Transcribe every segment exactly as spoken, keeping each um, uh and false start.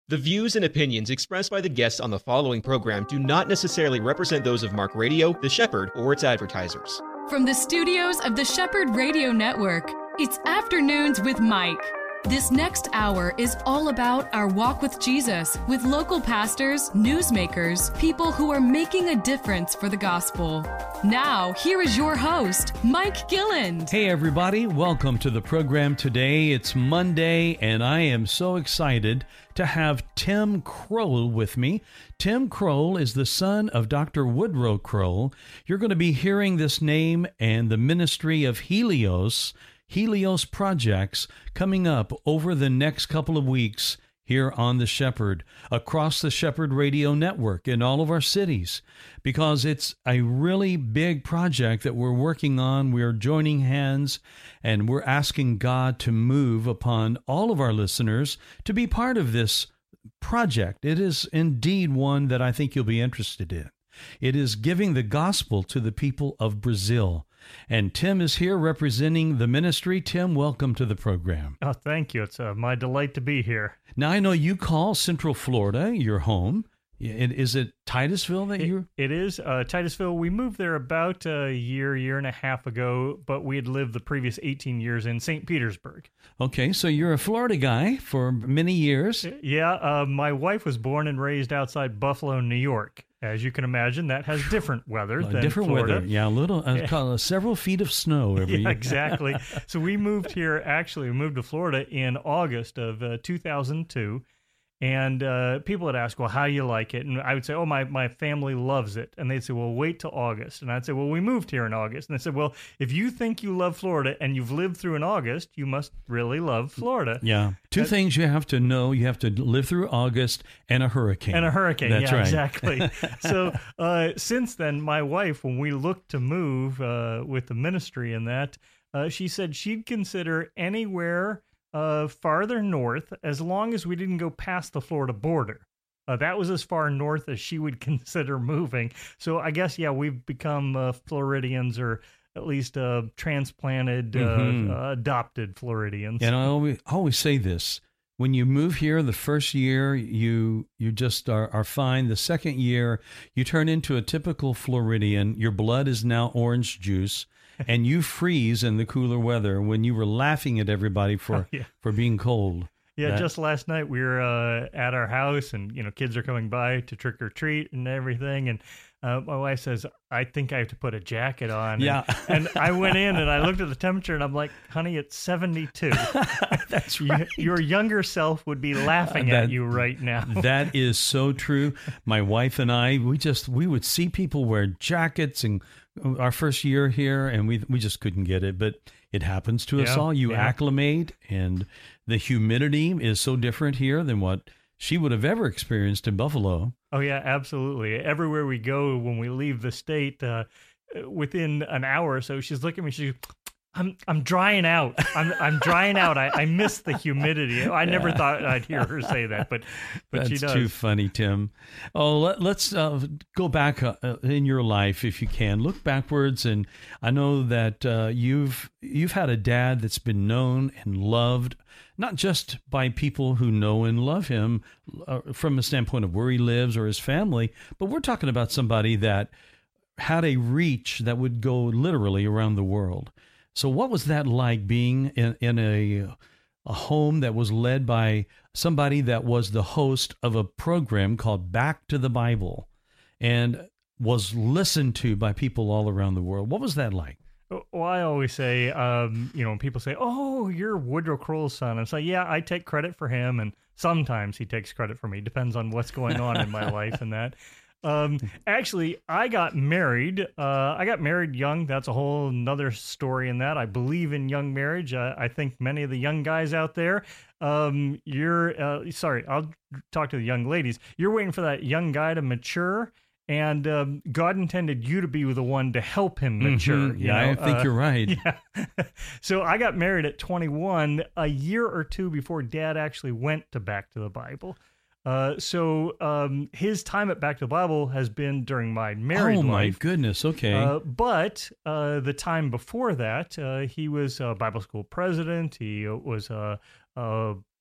The views and opinions expressed by the guests on the following program do not necessarily represent those of Mark Radio, The Shepherd, or its advertisers. From the studios of the Shepherd Radio Network, it's Afternoons with Mike. This next hour is all about our walk with Jesus, with local pastors, newsmakers, people who are making a difference for the gospel. Now, here is your host, Mike Gilland. Hey, everybody. Welcome to the program today. It's Monday, and I am so excited to have Tim Kroll with me. Tim Kroll is the son of Doctor Woodrow Kroll. You're going to be hearing this name and the ministry of Helios, Helios Projects, coming up over the next couple of weeks here on The Shepherd, across the Shepherd Radio Network in all of our cities, because it's a really big project that we're working on. We're joining hands, and we're asking God to move upon all of our listeners to be part of this project. It is indeed one that I think you'll be interested in. It is giving the gospel to the people of Brazil. And Tim is here representing the ministry. Tim, welcome to the program. Oh, thank you. It's uh, my delight to be here. Now, I know you call Central Florida your home. It, is it Titusville that it, you're? It is. Uh, Titusville, we moved there about a year, year and a half ago, but we had lived the previous eighteen years in Saint Petersburg. Okay, so you're a Florida guy for many years. Yeah, uh, my wife was born and raised outside Buffalo, New York. As you can imagine, that has different weather than different Florida. weather, yeah, a little, uh, yeah. several feet of snow every yeah, year. Exactly. So we moved here, actually, we moved to Florida in August of uh, two thousand two. And uh, people would ask, well, how do you like it? And I would say, oh, my, my family loves it. And they'd say, well, wait till August. And I'd say, well, we moved here in August. And they said, well, if you think you love Florida and you've lived through an August, you must really love Florida. Yeah. Two and, things you have to know. You have to live through August and a hurricane. And a hurricane. That's yeah, right. Exactly. So uh, since then, my wife, when we looked to move uh, with the ministry and that, uh, she said she'd consider anywhere Uh, farther north, as long as we didn't go past the Florida border. Uh, that was as far north as she would consider moving. So I guess, yeah, we've become uh, Floridians, or at least uh, transplanted, mm-hmm. uh, adopted Floridians. And I always, always say this. When you move here, the first year, you you just are, are fine. The second year, you turn into a typical Floridian. Your blood is now orange juice. And you freeze in the cooler weather when you were laughing at everybody for, oh, yeah. for being cold. Yeah, that, just last night we were uh, at our house, and you know, kids are coming by to trick or treat and everything. And uh, my wife says, "I think I have to put a jacket on." Yeah, and, and I went in and I looked at the temperature, and I'm like, "Honey, it's seventy-two." That's right. You, your younger self would be laughing that, at you right now. That is so true. My wife and I, we just we would see people wear jackets and. Our first year here, and we we just couldn't get it, but it happens to us yeah, all. You yeah. acclimate, and the humidity is so different here than what she would have ever experienced in Buffalo. Oh, yeah, absolutely. Everywhere we go, when we leave the state, uh, within an hour or so, she's looking at me, she's I'm I'm drying out. I'm I'm drying out. I, I miss the humidity. I never yeah. thought I'd hear her say that, but but That's she does. too funny, Tim. Oh, let, let's uh, go back uh, in your life if you can. Look backwards, and I know that uh, you've you've had a dad that's been known and loved, not just by people who know and love him uh, from a standpoint of where he lives or his family, but we're talking about somebody that had a reach that would go literally around the world. So what was that like, being in, in a a home that was led by somebody that was the host of a program called Back to the Bible and was listened to by people all around the world? What was that like? Well, I always say, um, you know, when people say, "Oh, you're Woodrow Kroll's son," and say, "Yeah, I take credit for him," and sometimes he takes credit for me. Depends on what's going on in my life and that. Um, actually, I got married. Uh, I got married young. That's a whole another story in that. I believe in young marriage. Uh, I think many of the young guys out there, um, you're, uh, sorry, I'll talk to the young ladies. You're waiting for that young guy to mature, and um, God intended you to be the one to help him mature. Mm-hmm. Yeah, you know? I think uh, you're right. Yeah. So I got married at twenty-one, a year or two before Dad actually went to Back to the Bible. Uh, so um, his time at Back to the Bible has been during my married life. Oh, my life. goodness. Okay. Uh, but uh, the time before that, uh, he was a Bible school president. He was a, a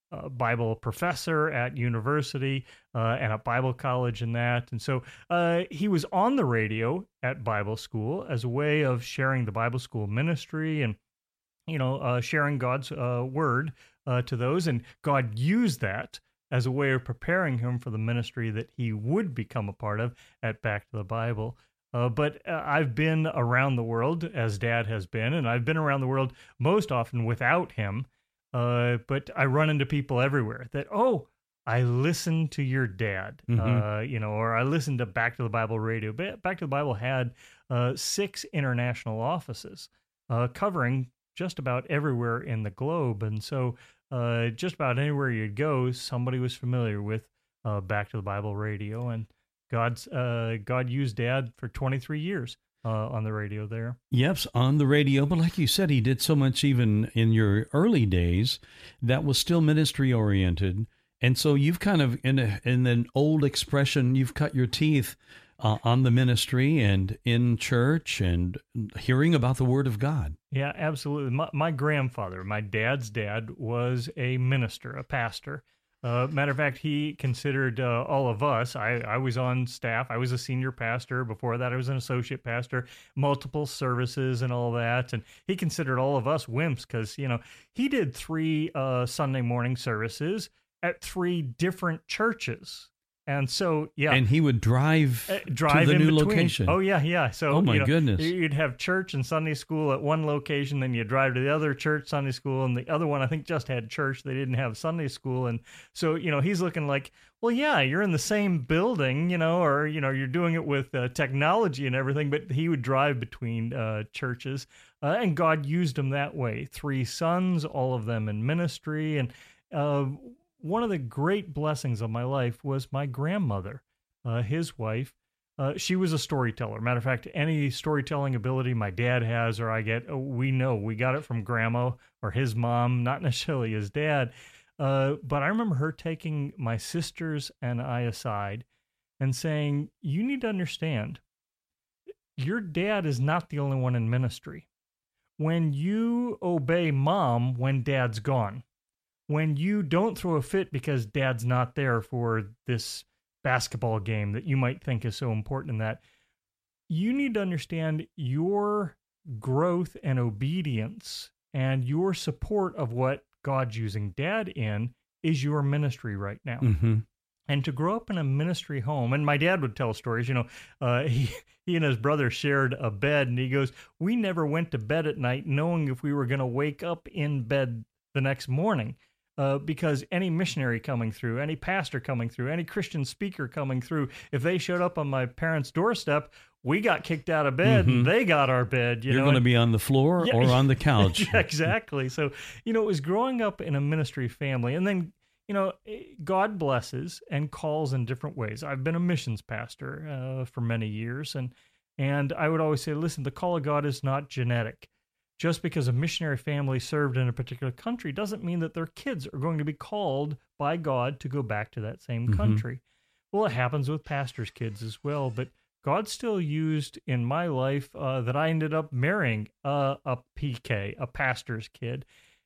a Bible professor at university uh, and at Bible college and that. And so uh, he was on the radio at Bible school as a way of sharing the Bible school ministry and, you know, uh, sharing God's uh, word uh, to those. And God used that as a way of preparing him for the ministry that he would become a part of at Back to the Bible. Uh, but uh, I've been around the world, as Dad has been, and I've been around the world most often without him. Uh, but I run into people everywhere that, oh, I listened to your dad, mm-hmm. uh, you know, or I listened to Back to the Bible radio. Back to the Bible had uh, six international offices uh, covering just about everywhere in the globe. And so uh, just about anywhere you'd go, somebody was familiar with uh, Back to the Bible radio. And God's uh, God used Dad for twenty-three years. Uh, on the radio there. Yes, on the radio. But like you said, he did so much even in your early days that was still ministry oriented. And so you've kind of, in, a, in an old expression, you've cut your teeth uh, on the ministry and in church and hearing about the Word of God. Yeah, absolutely. My, my grandfather, my dad's dad, was a minister, a pastor. Uh, matter of fact, he considered uh, all of us. I, I was on staff. I was a senior pastor. Before that, I was an associate pastor, multiple services and all that. And he considered all of us wimps because, you know, he did three uh, Sunday morning services at three different churches. And so, yeah. And he would drive, uh, drive to the in new between. location. Oh, yeah, yeah. So, oh, my you know, goodness. You'd have church and Sunday school at one location, then you drive to the other church, Sunday school, and the other one, I think, just had church. They didn't have Sunday school. And so, you know, he's looking like, well, yeah, you're in the same building, you know, or, you know, you're doing it with uh, technology and everything, but he would drive between uh, churches. Uh, and God used him that way. Three sons, all of them in ministry. And uh, one of the great blessings of my life was my grandmother. Uh, his wife, uh, she was a storyteller. Matter of fact, any storytelling ability my dad has or I get, we know we got it from grandma or his mom, not necessarily his dad. Uh, but I remember her taking my sisters and I aside and saying, you need to understand, your dad is not the only one in ministry. When you obey mom when dad's gone, when you don't throw a fit because dad's not there for this basketball game that you might think is so important in that, you need to understand your growth and obedience and your support of what God's using dad in is your ministry right now. Mm-hmm. And to grow up in a ministry home, and my dad would tell stories, you know, uh, he, he and his brother shared a bed, and he goes, we never went to bed at night knowing if we were going to wake up in bed the next morning. Uh, because any missionary coming through, any pastor coming through, any Christian speaker coming through, if they showed up on my parents' doorstep, we got kicked out of bed mm-hmm. and they got our bed. You You're know? going to be on the floor yeah, or on the couch. Yeah, exactly. So, you know, it was growing up in a ministry family. And then, you know, God blesses and calls in different ways. I've been a missions pastor uh, for many years. And, and I would always say, listen, the call of God is not genetic. Just because a missionary family served in a particular country doesn't mean that their kids are going to be called by God to go back to that same country. Mm-hmm. Well, it happens with pastors' kids as well, but God still used in my life uh, that I ended up marrying uh, a P K, a pastor's kid.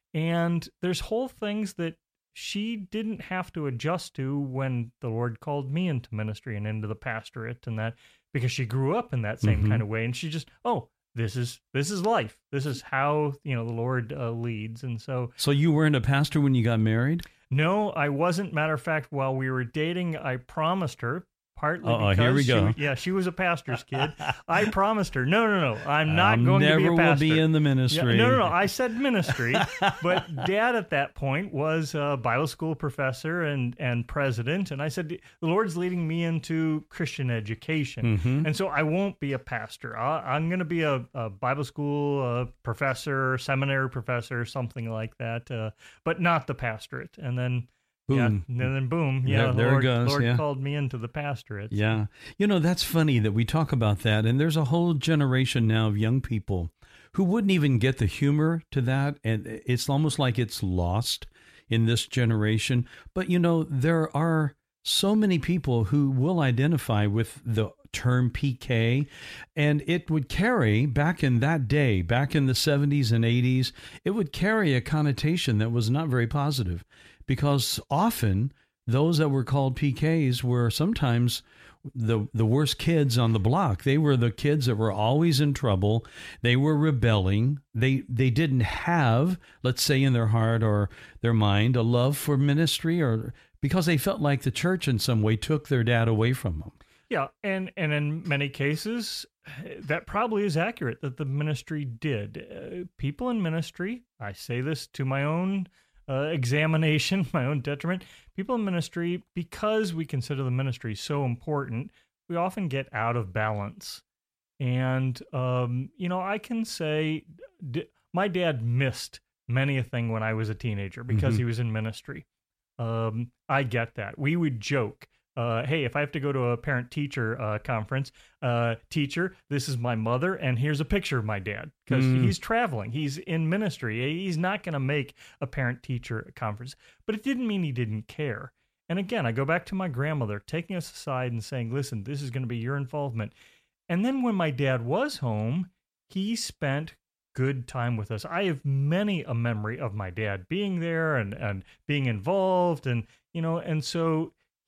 And there's whole things that she didn't have to adjust to when the Lord called me into ministry and into the pastorate and that, because she grew up in that same mm-hmm. kind of way. And she just, oh, This is this is life. This is how, you know, the Lord uh, leads. And so... So you weren't a pastor when you got married? No, I wasn't. Matter of fact, while we were dating, I promised her, partly Uh-oh, because here we go. She, yeah, she was a pastor's kid. I promised her, no, no, no, I'm not I going to be a never pastor. will be in the ministry. Yeah, no, no, no, I said ministry, but Dad at that point was a Bible school professor and, and president, and I said, the Lord's leading me into Christian education, mm-hmm. and so I won't be a pastor. I, I'm going to be a, a Bible school uh, professor, seminary professor, something like that, uh, but not the pastorate. And then... Boom. Yeah, and then boom, yeah, there, the there Lord, it goes. Lord yeah. called me into the pastorate. Yeah. You know, that's funny that we talk about that, and there's a whole generation now of young people who wouldn't even get the humor to that, and it's almost like it's lost in this generation. But, you know, there are so many people who will identify with the term P K, and it would carry, back in that day, back in the seventies and eighties, it would carry a connotation that was not very positive. because often those that were called P Ks were sometimes the the worst kids on the block. They were the kids that were always in trouble. They were rebelling. They they didn't have, let's say in their heart or their mind, a love for ministry, or because they felt like the church in some way took their dad away from them. Yeah, and, and in many cases, that probably is accurate that the ministry did. Uh, people in ministry, I say this to my own uh, examination, my own detriment, people in ministry, because we consider the ministry so important, we often get out of balance. And, um, you know, I can say d- my dad missed many a thing when I was a teenager because mm-hmm. he was in ministry. Um, I get that. We would joke. Uh, hey, if I have to go to a parent-teacher uh, conference, uh, teacher, this is my mother, and here's a picture of my dad, because mm. he's traveling. He's in ministry. He's not going to make a parent-teacher conference. But it didn't mean he didn't care. And again, I go back to my grandmother taking us aside and saying, listen, this is going to be your involvement. And then when my dad was home, he spent good time with us. I have many a memory of my dad being there and, and being involved, and, you know, and so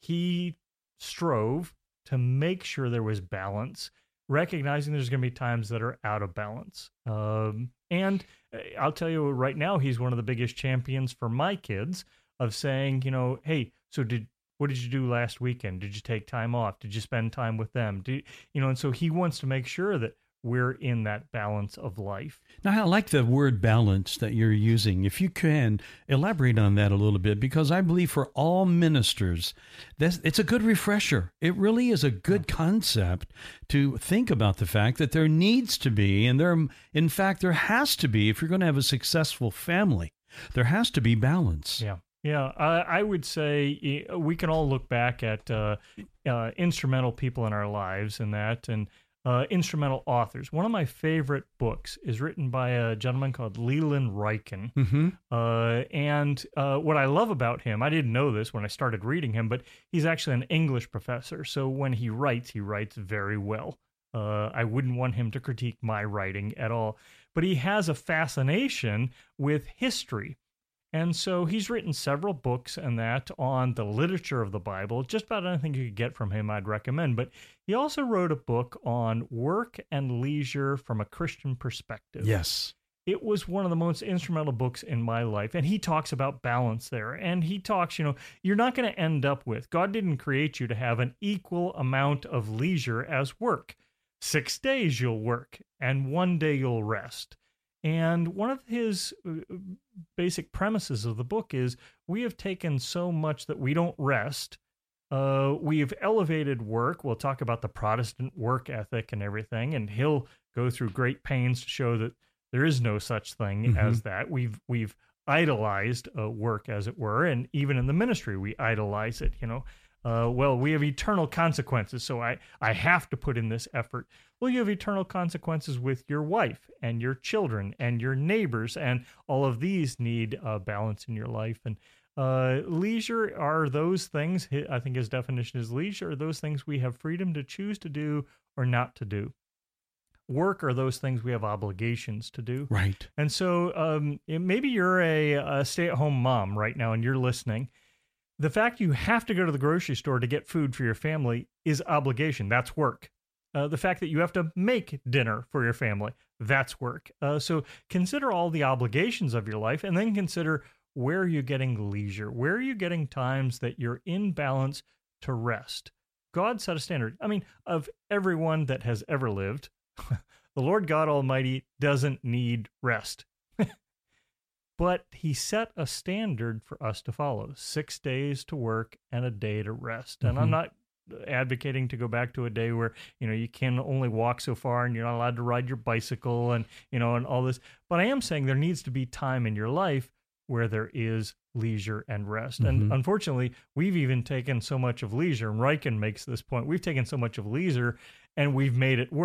he strove to make sure there was balance, recognizing there's going to be times that are out of balance. Um, and I'll tell you right now, he's one of the biggest champions for my kids of saying, you know, hey, so did what did you do last weekend? Did you take time off? Did you spend time with them? Do you know? And so he wants to make sure that we're in that balance of life. Now, I like the word balance that you're using. If you can, elaborate on that a little bit, because I believe for all ministers, that's, it's a good refresher. It really is a good concept to think about the fact that there needs to be, and there, in fact, there has to be, if you're going to have a successful family, there has to be balance. Yeah. Yeah, I, I would say we can all look back at uh, uh, instrumental people in our lives and that, and Uh, instrumental authors. One of my favorite books is written by a gentleman called Leland Ryken. Mm-hmm. Uh, and uh, what I love about him, I didn't know this when I started reading him, but he's actually an English professor. So when he writes, he writes very well. Uh, I wouldn't want him to critique my writing at all. But he has a fascination with history. And so he's written several books and that on the literature of the Bible. Just about anything you could get from him, I'd recommend. But he also wrote a book on work and leisure from a Christian perspective. Yes. It was one of the most instrumental books in my life. And he talks about balance there. And he talks, you know, you're not going to end up with, God didn't create you to have an equal amount of leisure as work. Six days you'll work, and one day you'll rest. And one of his basic premises of the book is we have taken so much that we don't rest. Uh, we've elevated work. We'll talk about the Protestant work ethic and everything, and he'll go through great pains to show that there is no such thing mm-hmm. as that. We've we've idolized uh, work, as it were, and even in the ministry we idolize it. You know, uh, well, we have eternal consequences, so I I have to put in this effort. Well, you have eternal consequences with your wife and your children and your neighbors, and all of these need uh, balance in your life. And uh, leisure are those things, I think his definition is leisure, are those things we have freedom to choose to do or not to do. Work are those things we have obligations to do. Right. And so um, maybe you're a, a stay-at-home mom right now and you're listening. The fact you have to go to the grocery store to get food for your family is obligation. That's work. Uh, the fact that you have to make dinner for your family, that's work. Uh, so consider all the obligations of your life, and then consider where are you getting leisure? Where are you getting times that you're in balance to rest? God set a standard. I mean, of everyone that has ever lived, the Lord God Almighty doesn't need rest. But he set a standard for us to follow. Six days to work and a day to rest. And mm-hmm. I'm not advocating to go back to a day where, you know, you can only walk so far and you're not allowed to ride your bicycle and, you know, and all this. But I am saying there needs to be time in your life where there is leisure and rest. Mm-hmm. And unfortunately, we've even taken so much of leisure, and Ryken makes this point, we've taken so much of leisure and we've made it work.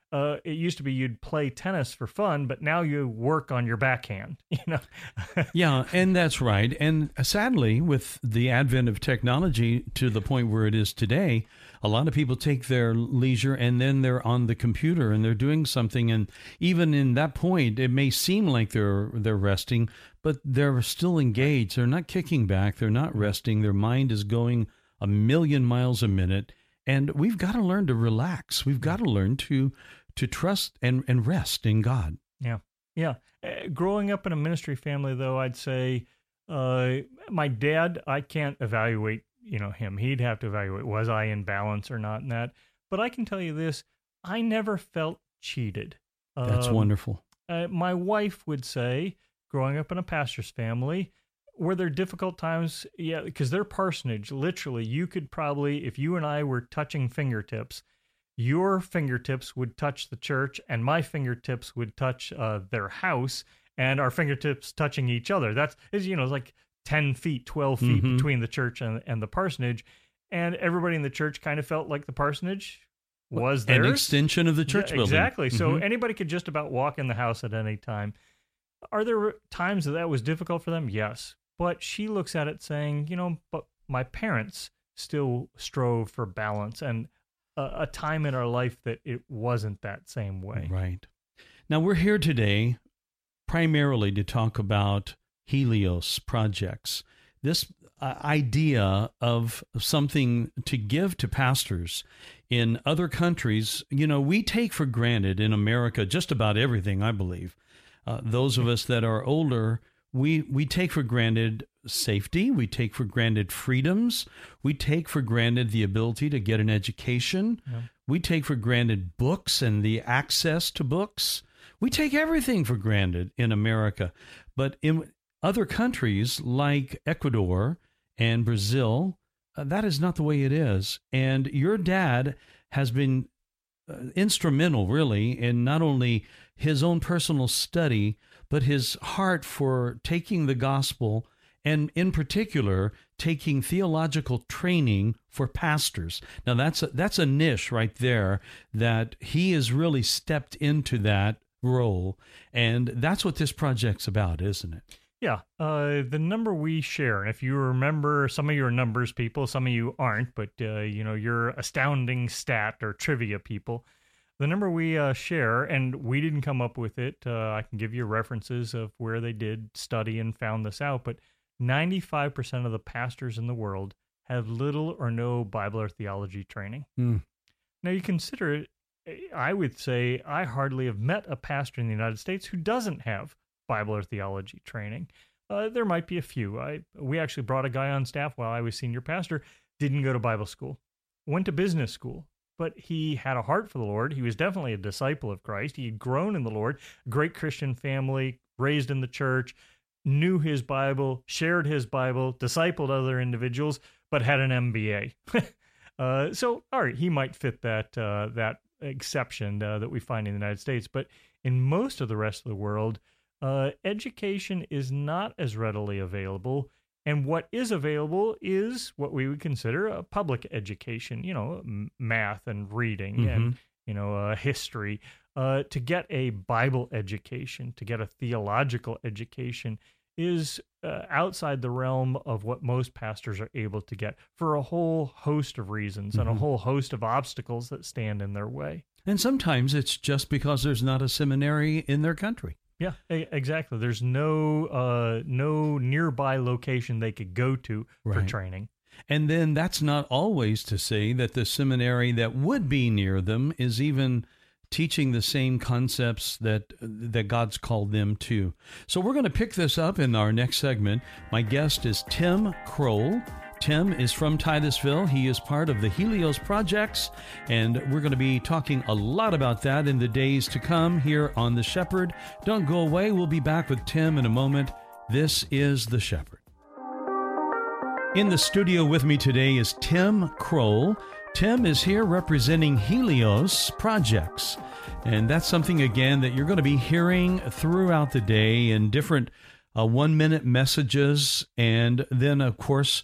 uh, it used to be you'd play tennis for fun, but now you work on your backhand, you know? Yeah, and that's right. And sadly, with the advent of technology to the point where it is today, a lot of people take their leisure and then they're on the computer and they're doing something. And even in that point, it may seem like they're they're resting, but they're still engaged. They're not kicking back. They're not resting. Their mind is going a million miles a minute. And we've got to learn to relax. We've got to learn to to trust and, and rest in God. Yeah. Yeah. Uh, growing up in a ministry family, though, I'd say uh, my dad, I can't evaluate, you know, him. He'd have to evaluate, was I in balance or not in that? But I can tell you this, I never felt cheated. That's um, wonderful. Uh, my wife would say, growing up in a pastor's family, were there difficult times? Yeah, because their parsonage, literally, you could probably, if you and I were touching fingertips, your fingertips would touch the church and my fingertips would touch uh, their house, and our fingertips touching each other. That's, you know, it's like ten feet, twelve feet Mm-hmm. between the church and, and the parsonage. And everybody in the church kind of felt like the parsonage was An theirs. extension of the church Yeah, building. exactly. So Mhm. anybody could just about walk in the house at any time. Are there times that that was difficult for them? Yes. But she looks at it saying, you know, but my parents still strove for balance and a, a time in our life that it wasn't that same way. Right. Now, we're here today primarily to talk about Helios projects. This uh, idea of something to give to pastors in other countries, you know, we take for granted in America just about everything, I believe. Uh, those of us that are older, we we take for granted safety, we take for granted freedoms, we take for granted the ability to get an education, Yeah. we take for granted books and the access to books. We take everything for granted in America. But in other countries like Ecuador and Brazil, uh, that is not the way it is. And your dad has been uh, instrumental, really, in not only his own personal study, but his heart for taking the gospel and, in particular, taking theological training for pastors. Now, that's a, that's a niche right there that he has really stepped into that role, and that's what this project's about, isn't it? Yeah, uh, the number we share, and if you remember, some of your numbers people, some of you aren't, but uh, you know, you're astounding stat or trivia people. The number we uh, share, and we didn't come up with it. Uh, I can give you references of where they did study and found this out, but ninety-five percent of the pastors in the world have little or no Bible or theology training. Mm. Now, you consider it, I would say I hardly have met a pastor in the United States who doesn't have Bible or theology training. Uh, there might be a few. I we actually brought a guy on staff while I was senior pastor, didn't go to Bible school, went to business school, but he had a heart for the Lord. He was definitely a disciple of Christ. He had grown in the Lord, great Christian family, raised in the church, knew his Bible, shared his Bible, discipled other individuals, but had an M B A. uh, so, all right, he might fit that uh, that exception uh, that we find in the United States. But in most of the rest of the world, uh, education is not as readily available. And what is available is what we would consider a public education, you know, m- math and reading Mm-hmm. and, you know, uh, history. Uh, to get a Bible education, to get a theological education is uh, outside the realm of what most pastors are able to get for a whole host of reasons Mm-hmm. and a whole host of obstacles that stand in their way. And sometimes it's just because there's not a seminary in their country. Yeah, e- exactly. There's no uh, no nearby location they could go to for Right. training. And then that's not always to say that the seminary that would be near them is even teaching the same concepts that that God's called them to. So we're going to pick this up in our next segment. My guest is Tim Kroll. Tim is from Titusville. He is part of the Helios Projects, and we're going to be talking a lot about that in the days to come here on The Shepherd. Don't go away. We'll be back with Tim in a moment. This is The Shepherd. In the studio with me today is Tim Kroll. Tim is here representing Helios Projects, and that's something, again, that you're going to be hearing throughout the day in different uh, one-minute messages, and then, of course,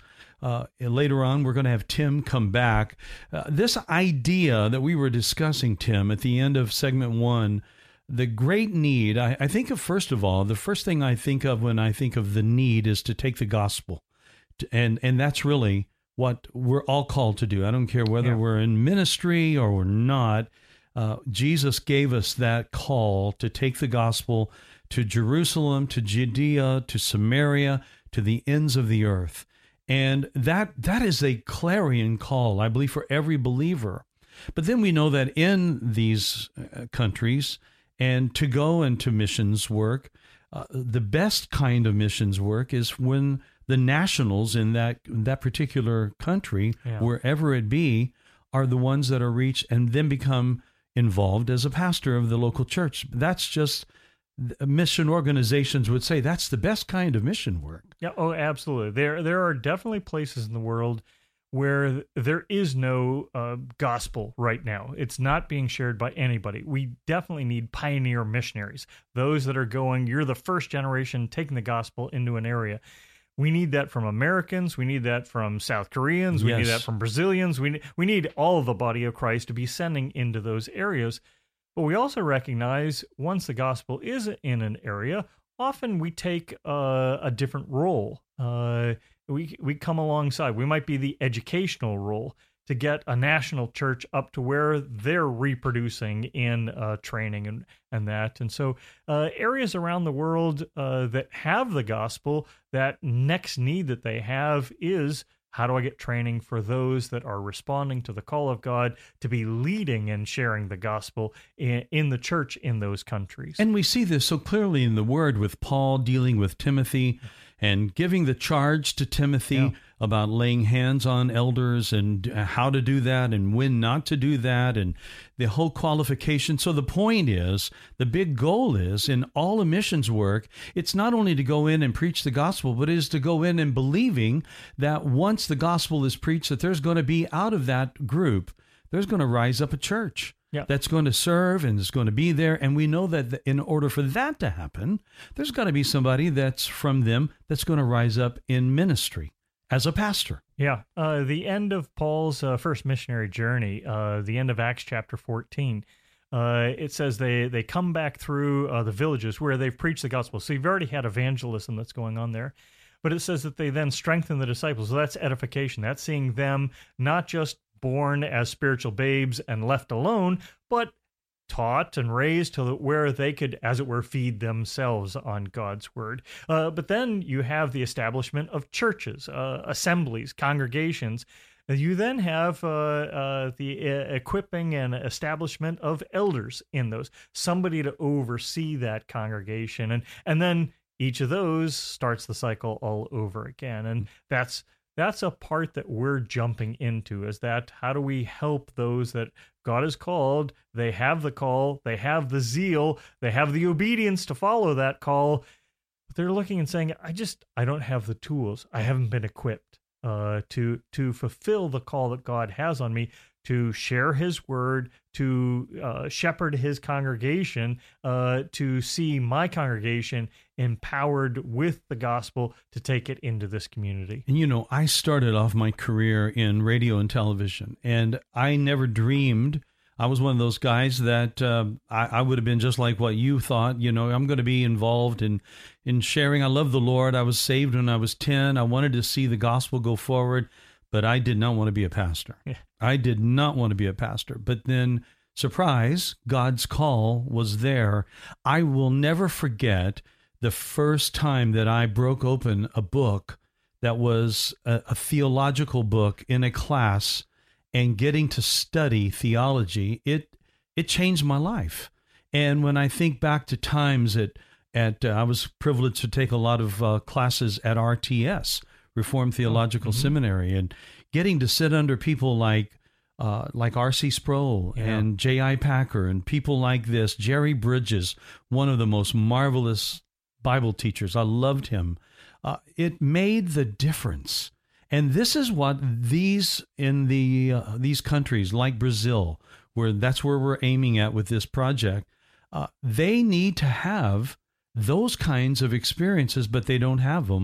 Uh, later on, we're going to have Tim come back. Uh, this idea that we were discussing, Tim, at the end of segment one, the great need, I, I think of, first of all, the first thing I think of when I think of the need is to take the gospel. And, and that's really what we're all called to do. I don't care whether yeah. we're in ministry or we're not. Uh, Jesus gave us that call to take the gospel to Jerusalem, to Judea, to Samaria, to the ends of the earth. And that that is a clarion call, I believe, for every believer. But then we know that in these uh, countries, and to go into missions work, uh, the best kind of missions work is when the nationals in that that particular country, yeah. wherever it be, are the ones that are reached and then become involved as a pastor of the local church. That's just, mission organizations would say that's the best kind of mission work. Yeah, oh, absolutely. There there are definitely places in the world where there is no uh, gospel right now. It's not being shared by anybody. We definitely need pioneer missionaries, those that are going, you're the first generation taking the gospel into an area. We need that from Americans. We need that from South Koreans. We yes. need that from Brazilians. We, we need all of the body of Christ to be sending into those areas. But we also recognize once the gospel is in an area, often we take uh, a different role. Uh, we we come alongside. We might be the educational role to get a national church up to where they're reproducing in uh, training and, and that. And so uh, areas around the world uh, that have the gospel, that next need that they have is, how do I get training for those that are responding to the call of God to be leading and sharing the gospel in, in the church in those countries? And we see this so clearly in the Word with Paul dealing with Timothy and giving the charge to Timothy yeah. about laying hands on elders and how to do that and when not to do that and the whole qualification. So the point is, the big goal is, in all the missions work, it's not only to go in and preach the gospel, but it is to go in and believing that once the gospel is preached, that there's going to be out of that group, there's going to rise up a church. Yeah. That's going to serve and is going to be there. And we know that in order for that to happen, there's got to be somebody that's from them that's going to rise up in ministry as a pastor. Yeah. Uh, the end of Paul's uh, first missionary journey, uh, the end of Acts chapter fourteen, uh, it says they, they come back through uh, the villages where they've preached the gospel. So you've already had evangelism that's going on there. But it says that they then strengthen the disciples. So that's edification. That's seeing them not just born as spiritual babes and left alone, but taught and raised to where they could, as it were, feed themselves on God's word. Uh, but then you have the establishment of churches, uh, assemblies, congregations. You then have uh, uh, the uh, equipping and establishment of elders in those, somebody to oversee that congregation. And, and then each of those starts the cycle all over again. And that's That's a part that we're jumping into, is that how do we help those that God has called? They have the call, they have the zeal, they have the obedience to follow that call, but they're looking and saying, I just, I don't have the tools. I haven't been equipped uh, to, to fulfill the call that God has on me, to share his word, to uh, shepherd his congregation, uh, to see my congregation empowered with the gospel to take it into this community. And you know, I started off my career in radio and television, and I never dreamed. I was one of those guys that uh, I, I would have been just like what you thought. You know, I'm going to be involved in, in sharing. I love the Lord. I was saved when I was ten. I wanted to see the gospel go forward, but I did not want to be a pastor. Yeah. I did not want to be a pastor. But then, surprise, God's call was there. I will never forget the first time that I broke open a book that was a, a theological book in a class and getting to study theology. It it changed my life. And when I think back to times at, at uh, I was privileged to take a lot of uh, classes at R T S, Reformed Theological mm-hmm. Seminary, and getting to sit under people like uh, like R C Sproul yeah. and J I Packer and people like this, Jerry Bridges, one of the most marvelous Bible teachers. I loved him. Uh, it made the difference. And this is what these in the uh, these countries like Brazil, where that's where we're aiming at with this project, uh, they need to have those kinds of experiences, but they don't have them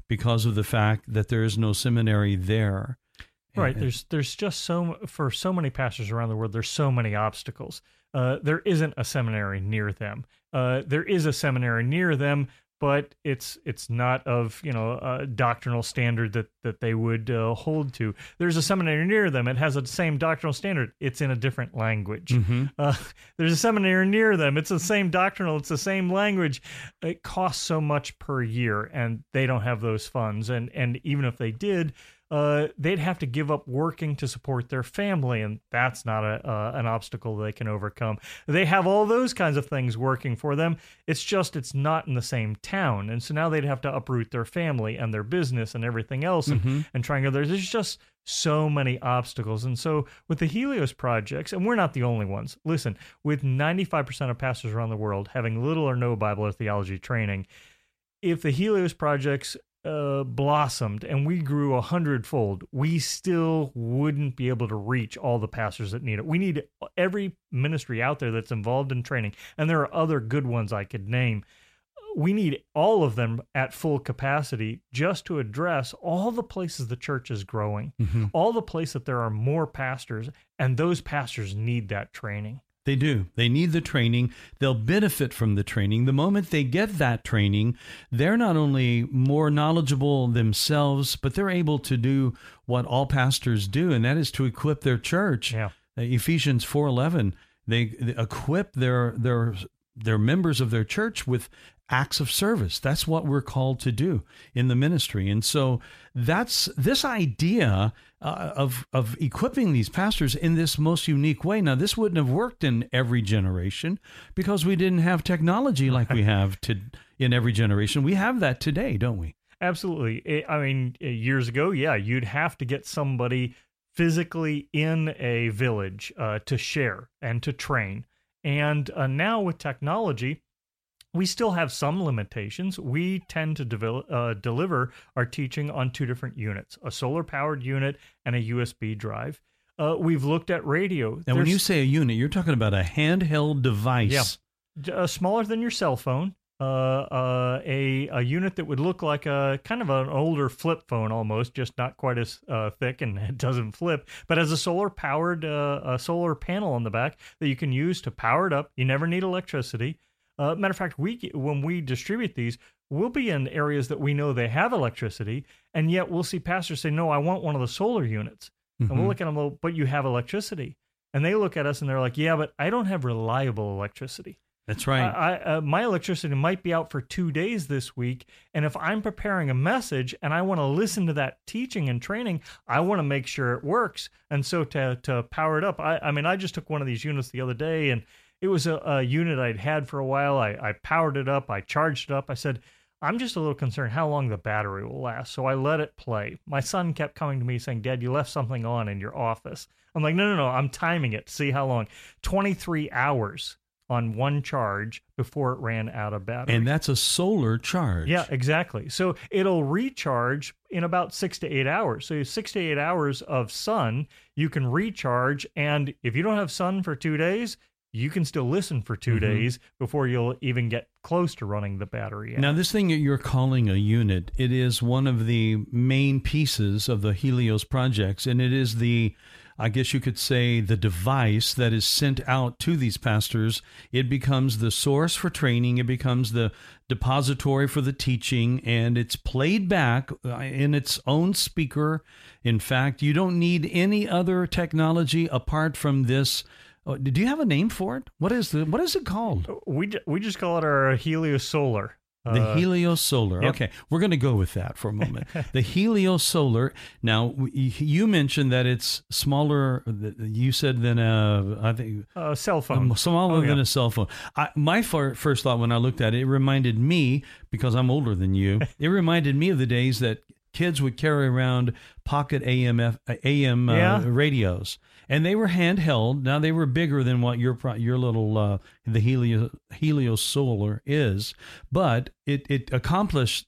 because of the fact that there is no seminary there. Right. And- There's there's just so for so many pastors around the world. There's so many obstacles. Uh, there isn't a seminary near them. Uh, there is a seminary near them, but it's it's not of you know a doctrinal standard that that they would uh, hold to. There's a seminary near them. It has the same doctrinal standard. It's in a different language. Mm-hmm. Uh, there's a seminary near them. It's the same doctrinal. It's the same language. It costs so much per year, and they don't have those funds. And and even if they did, uh, they'd have to give up working to support their family, and that's not a uh, an obstacle they can overcome. They have all those kinds of things working for them. It's just it's not in the same town, and so now they'd have to uproot their family and their business and everything else, and, Mm-hmm. and try and go there. There's just so many obstacles, and so with the Helios projects, and we're not the only ones. Listen, with ninety-five percent of pastors around the world having little or no Bible or theology training, if the Helios projects Uh, blossomed and we grew a hundredfold, we still wouldn't be able to reach all the pastors that need it. We need every ministry out there that's involved in training, and there are other good ones I could name. We need all of them at full capacity just to address all the places the church is growing, Mm-hmm. all the places that there are more pastors, and those pastors need that training. They do. They need the training. They'll benefit from the training. The moment they get that training, they're not only more knowledgeable themselves, but they're able to do what all pastors do, and that is to equip their church. Yeah. Uh, Ephesians four eleven, they, they equip their their their members of their church with acts of service. That's what we're called to do in the ministry. And so that's this idea uh, of of equipping these pastors in this most unique way. Now, this wouldn't have worked in every generation because we didn't have technology like we have to in every generation. We have that today, don't we? Absolutely. I I mean, years ago, yeah, you'd have to get somebody physically in a village uh, to share and to train. And uh, now with technology, we still have some limitations. We tend to develop, uh, deliver our teaching on two different units, a solar-powered unit and a U S B drive. Uh, we've looked at radio. Now, when There's- you say a unit, you're talking about a handheld device. Yeah. uh, smaller than your cell phone, uh, uh, a a unit that would look like a kind of an older flip phone almost, just not quite as uh, thick and it doesn't flip, but has a solar powered uh, a solar panel on the back that you can use to power it up. You never need electricity. Uh, matter of fact, we when we distribute these, we'll be in areas that we know they have electricity, and yet we'll see pastors say, "No, I want one of the solar units," Mhm. and we'll look at them, well, but you have electricity, and they look at us and they're like, "Yeah, but I don't have reliable electricity." That's right. I, I, uh, my electricity might be out for two days this week, and if I'm preparing a message and I want to listen to that teaching and training, I want to make sure it works. And so to to power it up, I, I mean, I just took one of these units the other day, and it was a, a unit I'd had for a while. I, I powered it up, I charged it up. I said, I'm just a little concerned how long the battery will last. So I let it play. My son kept coming to me saying, "Dad, you left something on in your office." I'm like, no, no, no, I'm timing it to see how long. twenty-three hours on one charge before it ran out of battery. And that's a solar charge. Yeah, exactly. So it'll recharge in about six to eight hours. So six to eight hours of sun, you can recharge. And if you don't have sun for two days, you can still listen for two Mhm. days before you'll even get close to running the battery out. Now, this thing that you're calling a unit, it is one of the main pieces of the Helios projects, and it is the, I guess you could say, the device that is sent out to these pastors. It becomes the source for training. It becomes the depository for the teaching, and it's played back in its own speaker. In fact, you don't need any other technology apart from this. Oh, do you have a name for it? What is the what is it called? We, ju- we just call it our Helios Solar. The Uh, Helios Solar. yep. Okay, we're going to go with that for a moment. The Helios Solar. Now, w- you mentioned that it's smaller. You said than a, I think, uh, cell phone. um, smaller Oh, yeah. than a cell phone. I, my fir- first thought when I looked at it, it reminded me, because I'm older than you, it reminded me of the days that kids would carry around pocket A M F, A M uh, Yeah. radios, and they were handheld. Now they were bigger than what your pro- your little uh, the Helios Helios Solar is, but it it accomplished.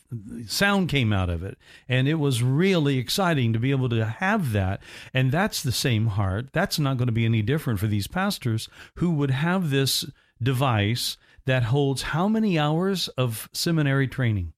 Sound came out of it, and it was really exciting to be able to have that. And that's the same heart. That's not going to be any different for these pastors who would have this device that holds how many hours of seminary training?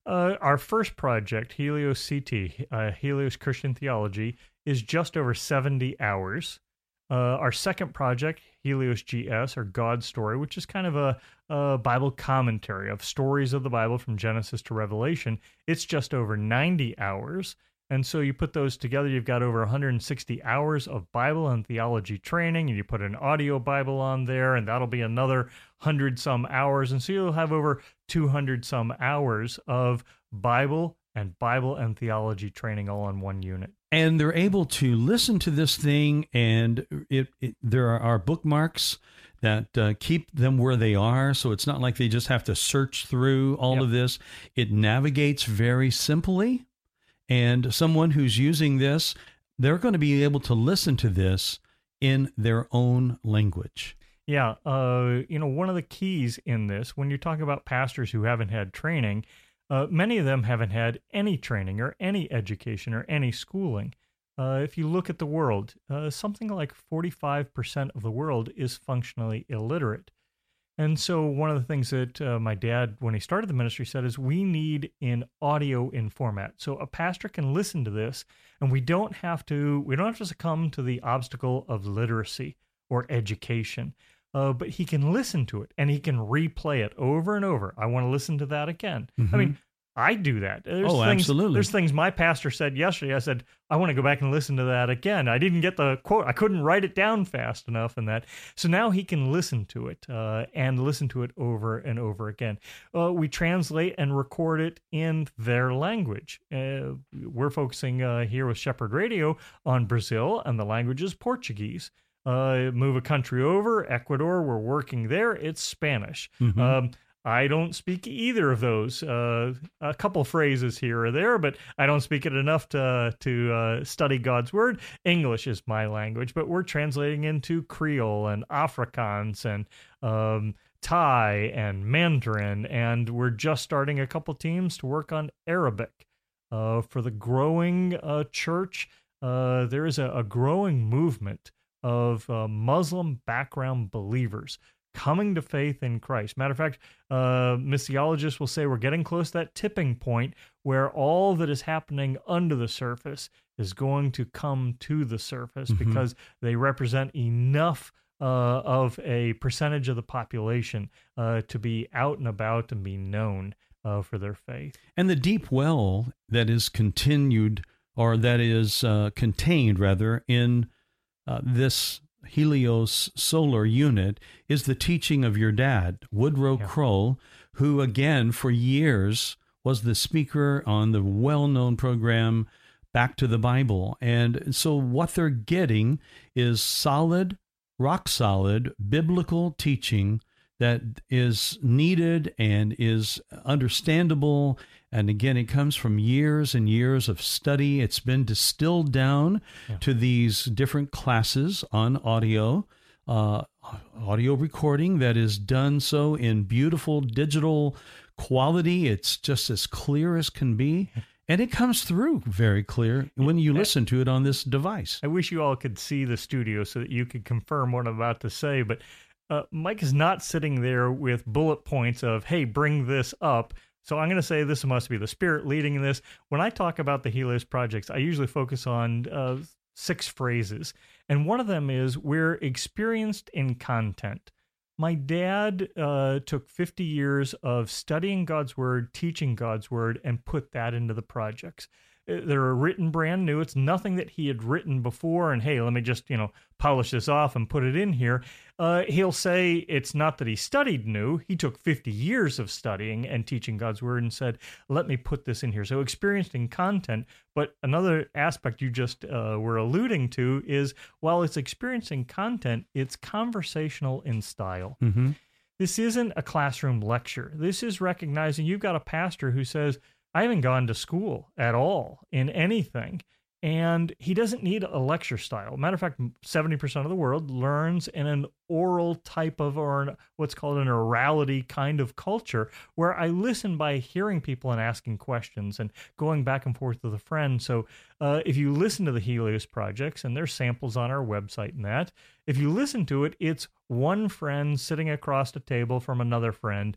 Uh, our first project, Helios C T, uh, Helios Christian Theology, is just over seventy hours. Uh, our second project, Helios G S, or God's Story, which is kind of a, a Bible commentary of stories of the Bible from Genesis to Revelation, it's just over ninety hours. And so you put those together, you've got over one hundred sixty hours of Bible and theology training, and you put an audio Bible on there, and that'll be another one hundred some hours. And so you'll have over two hundred some hours of Bible and Bible and theology training all in one unit. And they're able to listen to this thing, and it, it there are bookmarks that uh, keep them where they are, so it's not like they just have to search through all Yep. of this. It navigates very simply, and someone who's using this, they're going to be able to listen to this in their own language. Yeah, uh, you know, one of the keys in this, when you talk about pastors who haven't had training, uh, many of them haven't had any training or any education or any schooling. Uh, if you look at the world, uh, something like forty-five percent of the world is functionally illiterate. And so one of the things that uh, my dad, when he started the ministry, said is we need an audio in format. So a pastor can listen to this, and we don't have to, we don't have to succumb to the obstacle of literacy or education. Uh, but he can listen to it, and he can replay it over and over. I want to listen to that again. Mm-hmm. I mean, I do that. There's Oh, things, absolutely. There's things my pastor said yesterday. I said, I want to go back and listen to that again. I didn't get the quote. I couldn't write it down fast enough and that. So now he can listen to it uh, and listen to it over and over again. Uh, we translate and record it in their language. Uh, we're focusing uh, here with Shepherd Radio on Brazil, and the language is Portuguese. Uh, move a country over, Ecuador, we're working there, it's Spanish. Mm-hmm. Um, I don't speak either of those. Uh, a couple phrases here or there, but I don't speak it enough to to uh, study God's Word. English is my language, but we're translating into Creole and Afrikaans and um, Thai and Mandarin, and we're just starting a couple teams to work on Arabic. Uh, for the growing uh, church, uh, there is a, a growing movement of uh, Muslim background believers coming to faith in Christ. Matter of fact, uh, missiologists will say we're getting close to that tipping point where all that is happening under the surface is going to come to the surface Mm-hmm. because they represent enough uh, of a percentage of the population uh, to be out and about and be known uh, for their faith. And the deep well that is continued, or that is uh, contained, rather, in uh, this Helios solar unit is the teaching of your dad, Woodrow Yeah. Kroll, who, again, for years was the speaker on the well-known program Back to the Bible. And so what they're getting is solid, rock-solid, biblical teaching that is needed and is understandable. And again, it comes from years and years of study. It's been distilled down Yeah. to these different classes on audio, uh, audio recording that is done so in beautiful digital quality. It's just as clear as can be. And it comes through very clear when you listen to it on this device. I wish you all could see the studio so that you could confirm what I'm about to say, but uh, Mike is not sitting there with bullet points of, hey, bring this up. So I'm going to say this must be the Spirit leading this. When I talk about the Helios projects, I usually focus on uh, six phrases. And one of them is, we're experienced in content. My dad uh, took fifty years of studying God's Word, teaching God's Word, and put that into the projects. They're written brand new. It's nothing that he had written before, and hey, let me just, you know, polish this off and put it in here. Uh, he'll say it's not that he studied new. He took fifty years of studying and teaching God's Word and said, let me put this in here. So experienced in content. But another aspect you just uh, were alluding to is, while it's experiencing content, it's conversational in style. Mm-hmm. This isn't a classroom lecture. This is recognizing you've got a pastor who says, I haven't gone to school at all in anything. And he doesn't need a lecture style. Matter of fact, seventy percent of the world learns in an oral type of, or an, what's called an orality kind of culture, where I listen by hearing people and asking questions and going back and forth with a friend. So uh, if you listen to the Helios projects, and there's samples on our website and that, if you listen to it, it's one friend sitting across the table from another friend,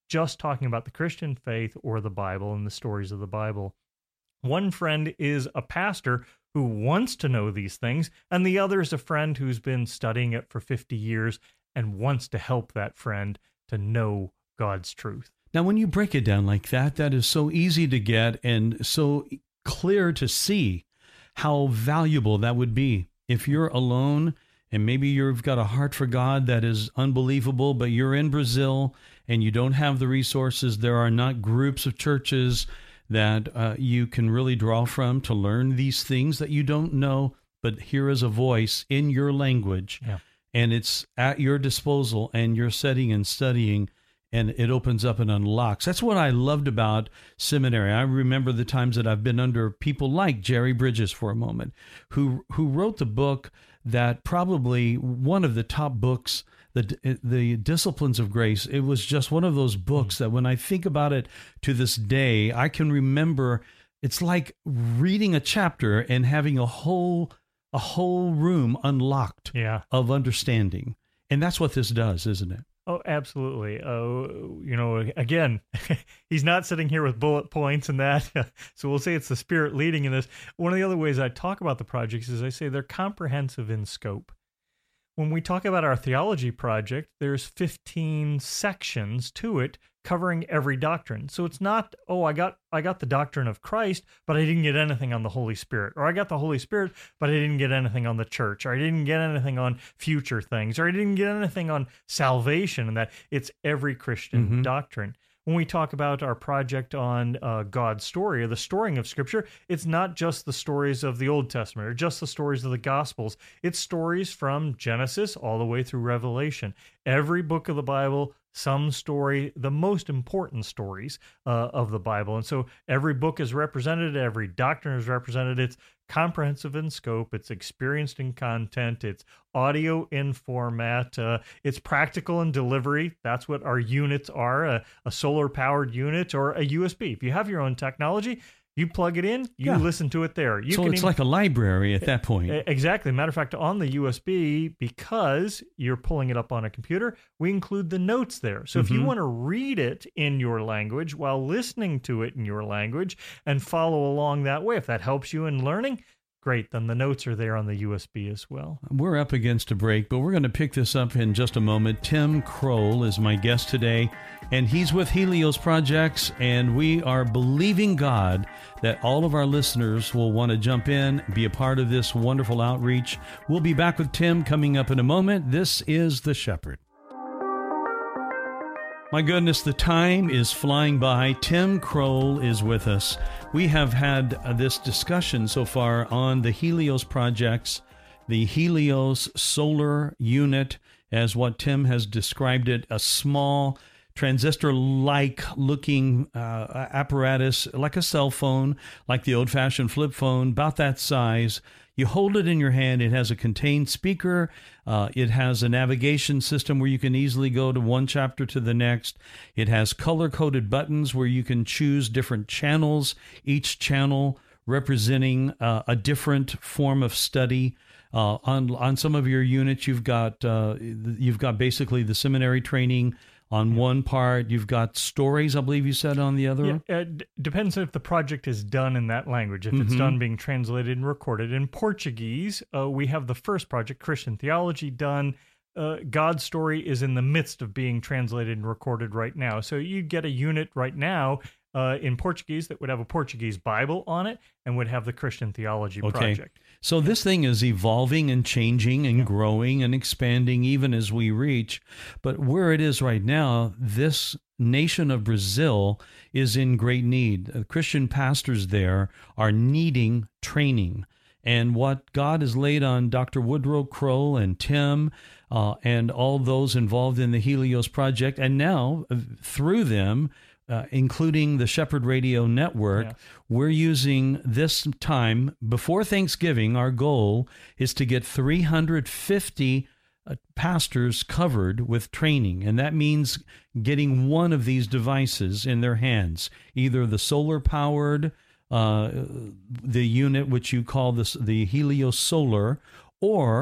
just talking about the Christian faith or the Bible and the stories of the Bible. One friend is a pastor who wants to know these things, and the other is a friend who's been studying it for fifty years and wants to help that friend to know God's truth. Now, when you break it down like that, that is so easy to get and so clear to see how valuable that would be. If you're alone and maybe you've got a heart for God that is unbelievable, but you're in Brazil and you don't have the resources, there are not groups of churches that uh, you can really draw from to learn these things that you don't know, but here is a voice in your language, yeah. and it's at your disposal, and you're sitting and studying, and it opens up and unlocks. That's what I loved about seminary. I remember the times that I've been under people like Jerry Bridges for a moment, who who wrote the book that probably one of the top books, the the Disciplines of Grace. It was just one of those books that when I think about it to this day, I can remember it's like reading a chapter and having a whole a whole room unlocked yeah. of understanding. And that's what this does, isn't it? Oh, absolutely. Uh, you know, again, he's not sitting here with bullet points and that. So we'll say it's the Spirit leading in this. One of the other ways I talk about the projects is I say they're comprehensive in scope. When we talk about our theology project, there's fifteen sections to it covering every doctrine. So it's not, oh, I got I got the doctrine of Christ, but I didn't get anything on the Holy Spirit. Or I got the Holy Spirit, but I didn't get anything on the church. Or I didn't get anything on future things. Or I didn't get anything on salvation. And that it's every Christian Mm-hmm. doctrine. When we talk about our project on uh, God's story or the storing of Scripture, it's not just the stories of the Old Testament or just the stories of the Gospels. It's stories from Genesis all the way through Revelation. Every book of the Bible, some story, the most important stories uh, of the Bible. And so every book is represented, every doctrine is represented. It's comprehensive in scope, it's experienced in content, it's audio in format, uh, it's practical in delivery. That's what our units are, a, a solar-powered unit or a U S B. If you have your own technology, you plug it in, you Yeah. listen to it there. You so can it's even, like a library at that point. Exactly. Matter of fact, on the U S B, because you're pulling it up on a computer, we include the notes there. So if you Mhm. want to read it in your language while listening to it in your language and follow along that way, if that helps you in learning, great. Then the notes are there on the U S B as well. We're up against a break, but we're going to pick this up in just a moment. Tim Kroll is my guest today, and he's with Helios Projects, and we are believing God that all of our listeners will want to jump in, be a part of this wonderful outreach. We'll be back with Tim coming up in a moment. This is The Shepherd. My goodness, the time is flying by. Tim Kroll is with us. We have had uh, this discussion so far on the Helios projects, the Helios solar unit, as what Tim has described it, a small transistor-like looking uh, apparatus, like a cell phone, like the old-fashioned flip phone, about that size. You hold it in your hand. It has a contained speaker. Uh, it has a navigation system where you can easily go to one chapter to the next. It has color-coded buttons where you can choose different channels, each channel representing uh, a different form of study. Uh, on on some of your units, you've got uh, you've got basically the seminary training on one part. You've got stories, I believe you said, on the other. Yeah, it d- depends if the project is done in that language. If it's Mhm. done being translated and recorded in Portuguese, uh, we have the first project, Christian Theology, done. Uh, God's Story is in the midst of being translated and recorded right now. So you get a unit right now uh, in Portuguese that would have a Portuguese Bible on it and would have the Christian Theology Okay. project. So this thing is evolving and changing and growing and expanding even as we reach. But where it is right now, this nation of Brazil is in great need. Uh, Christian pastors there are needing training. And what God has laid on Doctor Woodrow Kroll and Tim uh, and all those involved in the Helios Project, and now uh, through them, Uh, including the Shepherd Radio Network, Yeah. we're using this time before Thanksgiving. Our goal is to get three hundred fifty uh, pastors covered with training, and that means getting one of these devices in their hands, either the solar-powered, uh, the unit which you call this, the Helios Solar, or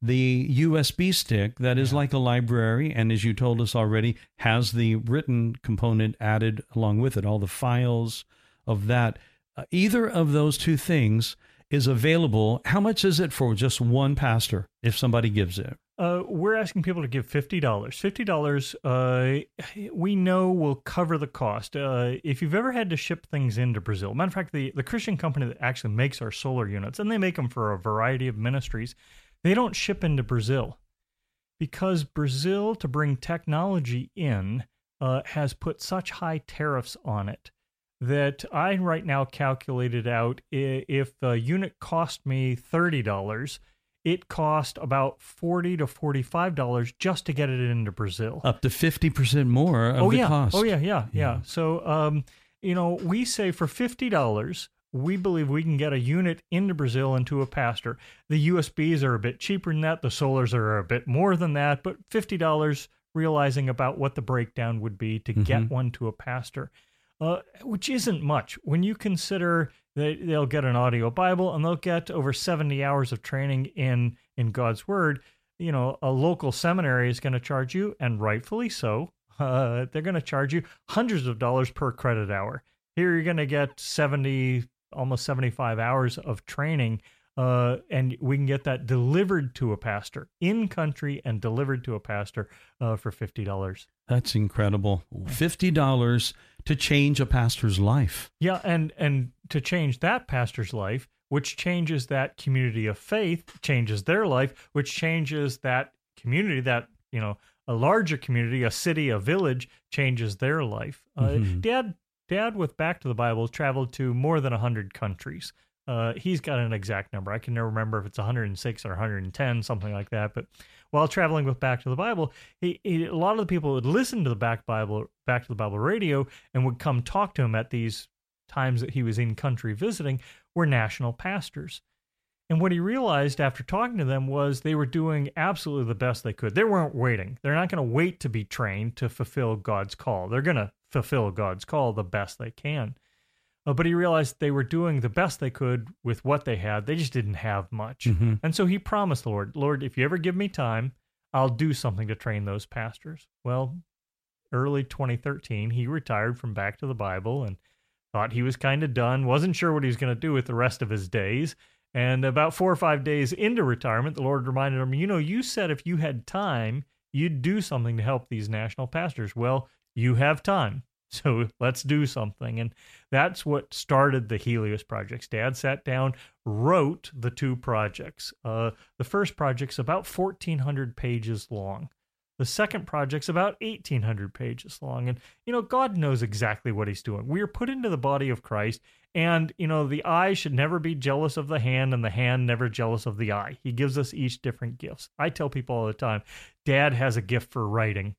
the U S B stick that is Yeah. like a library, and as you told us already, has the written component added along with it, all the files of that. Uh, either of those two things is available. How much is it for just one pastor if somebody gives it? Uh, we're asking people to give fifty dollars. fifty dollars uh, we know will cover the cost. Uh, if you've ever had to ship things into Brazil, matter of fact, the, the Christian company that actually makes our solar units, and they make them for a variety of ministries, they don't ship into Brazil because Brazil, to bring technology in, uh, has put such high tariffs on it that I right now calculated out i- if the unit cost me thirty dollars, it cost about forty to forty-five dollars just to get it into Brazil. Up to fifty percent more of oh, the yeah. cost. Oh, yeah, yeah, yeah, Yeah. So, um, you know, we say for fifty dollars, we believe we can get a unit into Brazil and to a pastor. The U S Bs are a bit cheaper than that. The solars are a bit more than that. But fifty dollars, realizing about what the breakdown would be to Mhm. get one to a pastor, uh, which isn't much when you consider that they'll get an audio Bible and they'll get over seventy hours of training in, in God's Word. You know, a local seminary is going to charge you, and rightfully so, uh, they're going to charge you hundreds of dollars per credit hour. Here you're going to get seventy, almost seventy-five hours of training, uh, and we can get that delivered to a pastor in country and delivered to a pastor uh, for fifty dollars. That's incredible. fifty dollars to change a pastor's life. Yeah, and and to change that pastor's life, which changes that community of faith, changes their life, which changes that community, that, you know, a larger community, a city, a village, changes their life. Uh, Mhm. Dad, Dad, with Back to the Bible, traveled to more than one hundred countries. Uh, he's got an exact number. I can never remember if it's one hundred six or one hundred ten, something like that. But while traveling with Back to the Bible, he, he, a lot of the people would listen to the Back Bible, Back to the Bible radio, and would come talk to him at these times that he was in country visiting, were national pastors. And what he realized after talking to them was they were doing absolutely the best they could. They weren't waiting. They're not going to wait to be trained to fulfill God's call. They're going to fulfill God's call the best they can. Uh, but he realized they were doing the best they could with what they had. They just didn't have much. Mhm. And so he promised the Lord, Lord, if you ever give me time, I'll do something to train those pastors. Well, early twenty thirteen, he retired from Back to the Bible and thought he was kind of done, wasn't sure what he was going to do with the rest of his days. And about four or five days into retirement, the Lord reminded him, you know, you said if you had time, you'd do something to help these national pastors. Well, you have time. So let's do something. And that's what started the Helios projects. Dad sat down, wrote the two projects. Uh, the first project's about fourteen hundred pages long. The second project's about eighteen hundred pages long. And, you know, God knows exactly what he's doing. We are put into the body of Christ, and, you know, the eye should never be jealous of the hand, and the hand never jealous of the eye. He gives us each different gifts. I tell people all the time, Dad has a gift for writing.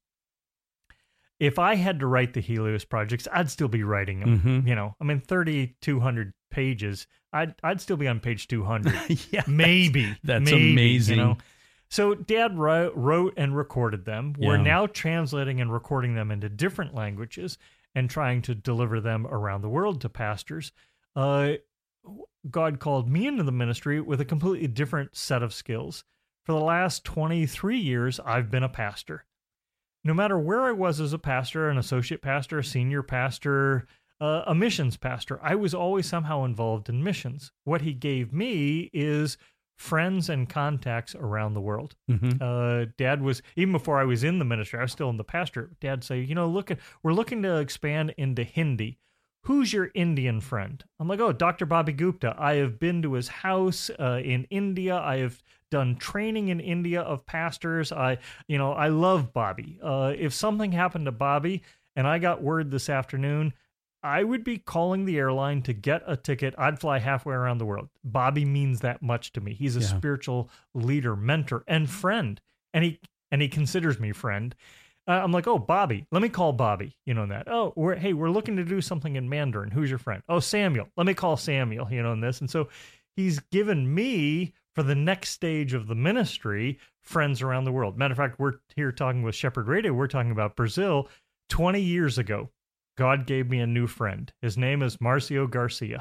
If I had to write the Helios projects, I'd still be writing them. Mhm. You know, I mean, thirty-two hundred pages. I'd I'd still be on page two hundred. Yeah, Maybe. that's maybe, amazing. You know? So Dad wrote, wrote and recorded them. We're Yeah. now translating and recording them into different languages and trying to deliver them around the world to pastors. Uh, God called me into the ministry with a completely different set of skills. For the last twenty-three years, I've been a pastor. No matter where I was as a pastor, an associate pastor, a senior pastor, uh, a missions pastor, I was always somehow involved in missions. What he gave me is friends and contacts around the world. Mhm. Uh, Dad was, even before I was in the ministry, I was still in the pastor. Dad say, you know, look, at, we're looking to expand into Hindi. Who's your Indian friend? I'm like, oh, Doctor Bobby Gupta. I have been to his house uh, in India. I have done training in India of pastors. I, you know, I love Bobby. Uh, if something happened to Bobby and I got word this afternoon, I would be calling the airline to get a ticket. I'd fly halfway around the world. Bobby means that much to me. He's a Yeah. spiritual leader, mentor, and friend. And he and he considers me friend. Uh, I'm like, oh, Bobby, let me call Bobby. You know that. Oh, we're, hey, we're looking to do something in Mandarin. Who's your friend? Oh, Samuel. Let me call Samuel, you know, in this. And so he's given me, for the next stage of the ministry, friends around the world. Matter of fact, we're here talking with Shepherd Radio. We're talking about Brazil. twenty years ago, God gave me a new friend. His name is Marcio Garcia.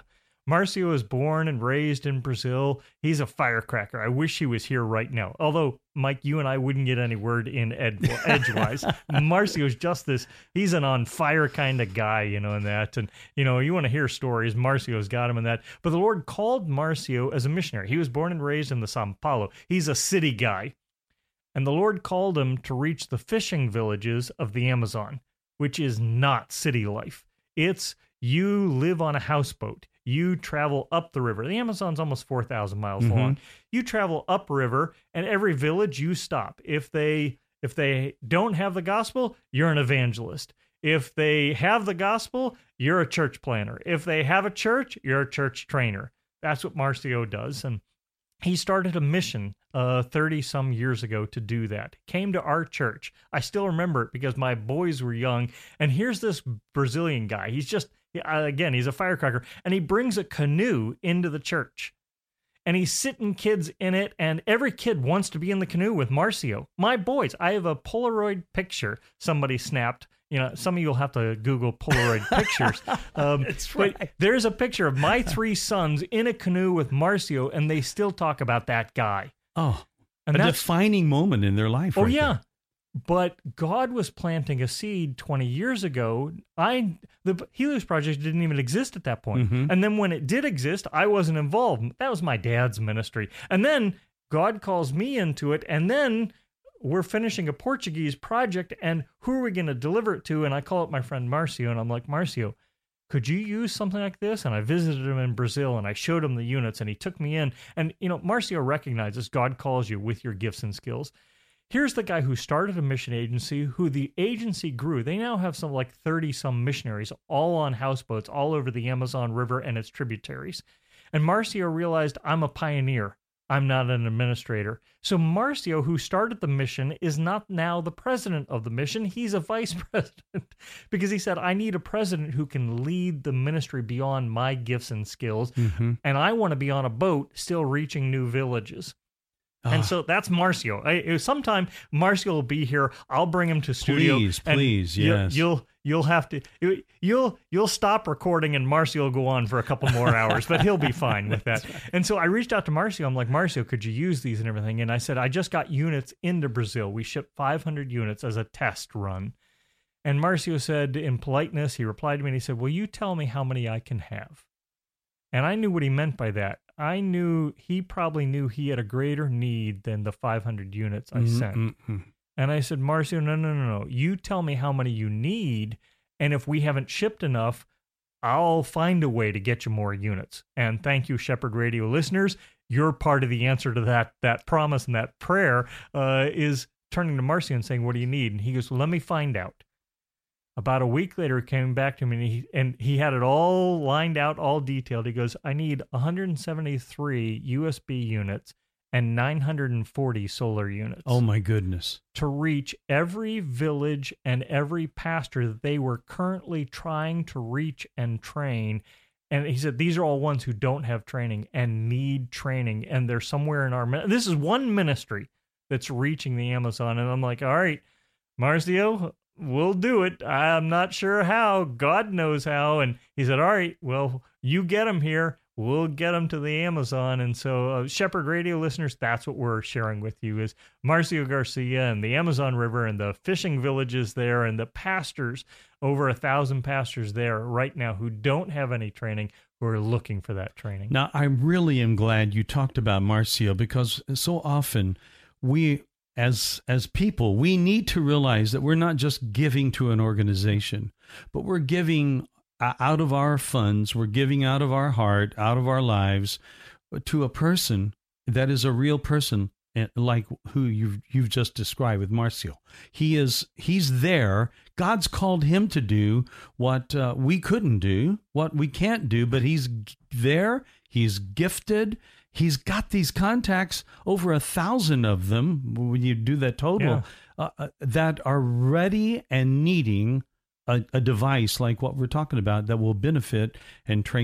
Marcio was born and raised in Brazil. He's a firecracker. I wish he was here right now. Although, Mike, you and I wouldn't get any word in ed- edgewise. Marcio's just this, he's an on fire kind of guy, you know, in that. And, you know, you want to hear stories, Marcio's got him in that. But the Lord called Marcio as a missionary. He was born and raised in the Sao Paulo. He's a city guy. And the Lord called him to reach the fishing villages of the Amazon, which is not city life. It's you live on a houseboat. You travel up the river. The Amazon's almost four thousand miles mm-hmm. long. You travel upriver, and every village you stop. If they if they don't have the gospel, you're an evangelist. If they have the gospel, you're a church planner. If they have a church, you're a church trainer. That's what Marcio does. And he started a mission uh, thirty-some years ago to do that. Came to our church. I still remember it because my boys were young. And here's this Brazilian guy. He's just... Again, he's a firecracker, and he brings a canoe into the church, and he's sitting kids in it, and every kid wants to be in the canoe with Marcio. My boys, I have a Polaroid picture somebody snapped. You know, some of you will have to Google Polaroid pictures. Um, That's right. But there's a picture of my three sons in a canoe with Marcio, and they still talk about that guy. Oh, and a defining moment in their life. Oh, right yeah. There. But God was planting a seed twenty years ago. I the Helios Project didn't even exist at that point. Mm-hmm. And then when it did exist, I wasn't involved. That was my dad's ministry. And then God calls me into it. And then we're finishing a Portuguese project. And who are we going to deliver it to? And I call up my friend Marcio. And I'm like, Marcio, could you use something like this? And I visited him in Brazil. And I showed him the units. And he took me in. And, you know, Marcio recognizes God calls you with your gifts and skills. Here's the guy who started a mission agency, who the agency grew. They now have some like thirty-some missionaries, all on houseboats, all over the Amazon River and its tributaries. And Marcio realized, I'm a pioneer. I'm not an administrator. So Marcio, who started the mission, is not now the president of the mission. He's a vice president because he said, I need a president who can lead the ministry beyond my gifts and skills. Mm-hmm. And I want to be on a boat still reaching new villages. And so that's Marcio. I, sometime Marcio will be here. I'll bring him to studio. Please, please, you, yes. You'll you'll have to you'll you'll stop recording, and Marcio will go on for a couple more hours, but he'll be fine with that. Right. And so I reached out to Marcio. I'm like, Marcio, could you use these and everything? And I said, I just got units into Brazil. We shipped five hundred units as a test run. And Marcio said, in politeness, he replied to me and he said, will you tell me how many I can have? And I knew what he meant by that. I knew he probably knew he had a greater need than the five hundred units I mm-hmm, sent. Mm-hmm. And I said, Marcio, no, no, no, no. You tell me how many you need, and if we haven't shipped enough, I'll find a way to get you more units. And thank you, Shepherd Radio listeners. You're part of the answer to that that promise and that prayer uh, is turning to Marcio and saying, what do you need? And he goes, well, let me find out. About a week later, he came back to me, and he, and he had it all lined out, all detailed. He goes, I need one hundred seventy-three U S B units and nine hundred forty solar units. Oh, my goodness. To reach every village and every pastor that they were currently trying to reach and train. And he said, these are all ones who don't have training and need training, and they're somewhere in our... This is one ministry that's reaching the Amazon, and I'm like, all right, Marcio... we'll do it. I'm not sure how. God knows how. And he said, all right, well, you get them here. We'll get them to the Amazon. And so uh, Shepherd Radio listeners, that's what we're sharing with you is Marcio Garcia and the Amazon River and the fishing villages there and the pastors, over a thousand pastors there right now who don't have any training, who are looking for that training. Now, I really am glad you talked about Marcio, because so often we... As as people, we need to realize that we're not just giving to an organization, but we're giving out of our funds, we're giving out of our heart, out of our lives, to a person that is a real person, like who you've you've just described with Marcio. He is he's there. God's called him to do what uh, we couldn't do, what we can't do, but he's there. He's gifted. He's got these contacts, over a thousand of them, when you do that total, yeah. uh, that are ready and needing a, a device like what we're talking about that will benefit and train them.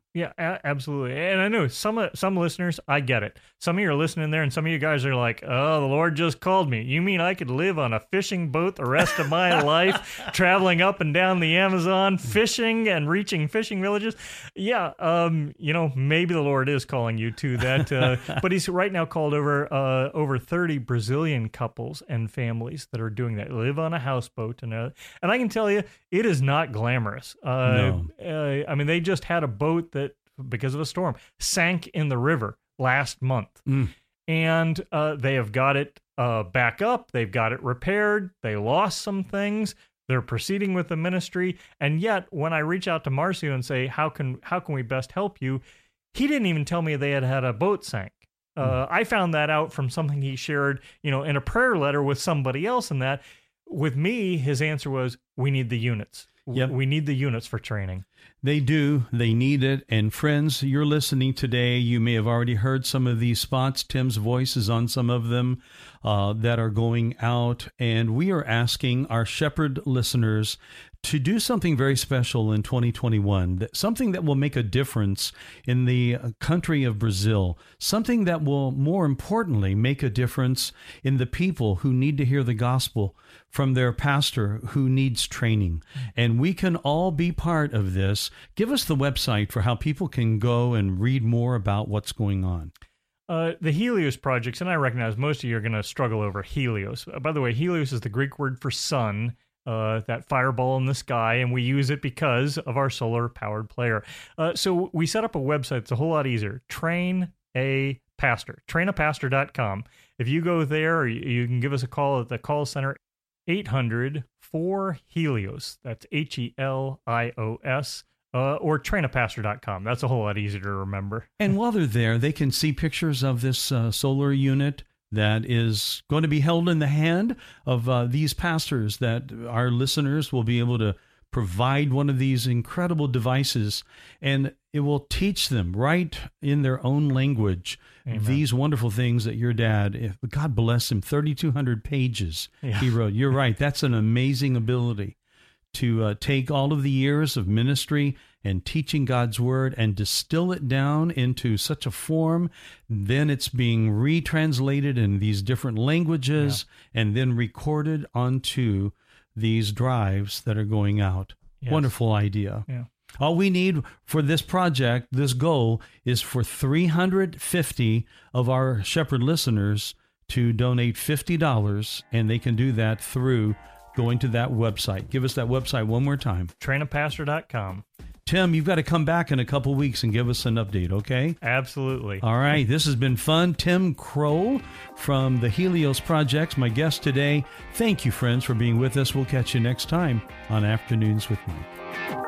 Yeah, a- absolutely. And I know some uh, some listeners, I get it. Some of you are listening there, and some of you guys are like, oh, the Lord just called me. You mean I could live on a fishing boat the rest of my life, traveling up and down the Amazon, fishing and reaching fishing villages? Yeah, um, you know, maybe the Lord is calling you to that. Uh, but he's right now called over uh, over thirty Brazilian couples and families that are doing that, live on a houseboat. And, uh, and I can tell you, it is not glamorous. Uh, No. uh, I mean, they just had a boat that, because of a storm, sank in the river last month. Mm. And uh, they have got it uh, back up. They've got it repaired. They lost some things. They're proceeding with the ministry. And yet, when I reach out to Marcio and say, how can how can we best help you? He didn't even tell me they had had a boat sank. Uh, I found that out from something he shared, you know, in a prayer letter with somebody else. And that, with me, his answer was, we need the units. Yep. We need the units for training. They do. They need it. And friends, you're listening today. You may have already heard some of these spots. Tim's voice is on some of them uh, that are going out. And we are asking our Shepherd listeners to do something very special in twenty twenty-one, that, something that will make a difference in the country of Brazil, something that will, more importantly, make a difference in the people who need to hear the gospel from their pastor who needs training. And we can all be part of this. Give us the website for how people can go and read more about what's going on. Uh, the Helios projects, and I recognize most of you are going to struggle over Helios. Uh, by the way, Helios is the Greek word for sun, uh, that fireball in the sky, and we use it because of our solar-powered player. Uh, so we set up a website. It's a whole lot easier. Train a Pastor, train a pastor dot com. If you go there, you, you can give us a call at the call center, eight hundred four Helios. That's H E L I O S. Uh, or train a pastor dot com. That's a whole lot easier to remember. And while they're there, they can see pictures of this uh, solar unit that is going to be held in the hand of uh, these pastors, that our listeners will be able to provide one of these incredible devices, and it will teach them right in their own language. Amen. These wonderful things that your dad, if, God bless him, thirty-two hundred pages yeah. he wrote. You're right. That's an amazing ability to uh, take all of the years of ministry and teaching God's word and distill it down into such a form. Then it's being retranslated in these different languages yeah. and then recorded onto these drives that are going out. Yes. Wonderful idea. Yeah. All we need for this project, this goal, is for three hundred fifty of our Shepherd listeners to donate fifty dollars, and they can do that through going to that website. Give us that website one more time. train a pastor dot com. Tim, you've got to come back in a couple weeks and give us an update, okay? Absolutely. All right. This has been fun. Tim Kroll from the Helios Projects, my guest today. Thank you, friends, for being with us. We'll catch you next time on Afternoons with Mike.